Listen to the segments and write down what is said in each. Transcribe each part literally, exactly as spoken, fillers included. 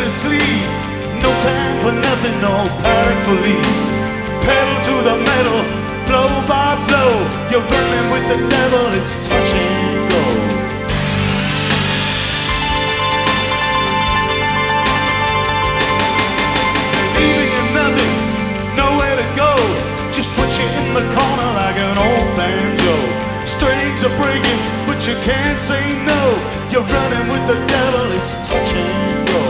to sleep. No time for nothing, no panic for leave. Pedal to the metal, blow by blow. You're running with the devil, it's touch and go. Leaving you nothing, nowhere to go. Just put you in the corner like an old banjo. Strings are breaking, but you can't say no. You're running with the devil, it's touch and go.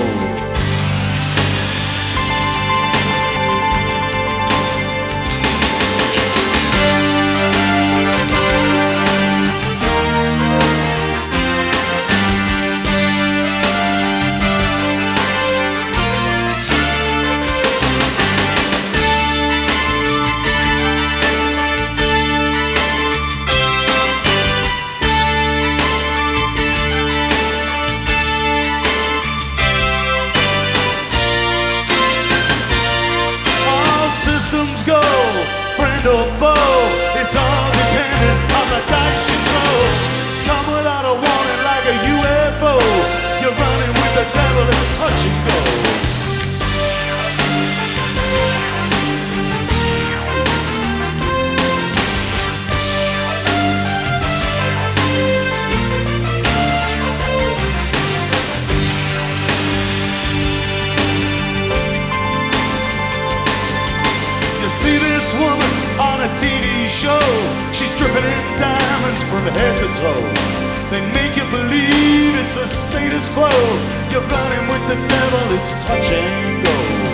Go, friend or foe, it's all dependent on the dice you throw. Come without a warning like a U F O. You're running with the devil, it's touch and go. See this woman on a T V show. She's dripping in diamonds from head to toe. They make you believe it's the status quo. You're running with the devil, it's touch and go.